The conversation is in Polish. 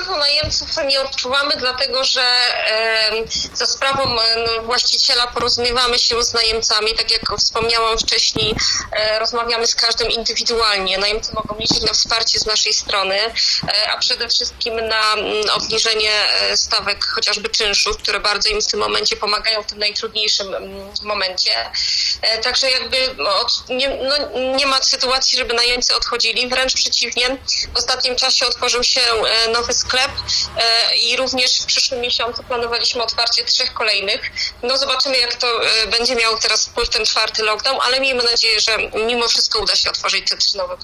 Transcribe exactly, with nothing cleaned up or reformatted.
braku najemców nie odczuwamy, dlatego że e, za sprawą e, właściciela porozumiewamy się z najemcami. Tak jak wspomniałam wcześniej, e, rozmawiamy z każdym indywidualnie. Najemcy mogą liczyć na wsparcie z naszej strony, e, a przede wszystkim na m, obniżenie e, stawek chociażby czynszów, które bardzo im w tym momencie pomagają w tym najtrudniejszym m, momencie. E, także jakby od, nie, no, nie ma sytuacji, żeby najemcy odchodzili, wręcz przeciwnie. W ostatnim czasie otworzył się nowy sklep i również w przyszłym miesiącu planowaliśmy otwarcie trzech kolejnych. No zobaczymy, jak to będzie miało teraz wpływ ten czwarty lockdown, ale miejmy nadzieję, że mimo wszystko uda się otworzyć te trzy nowe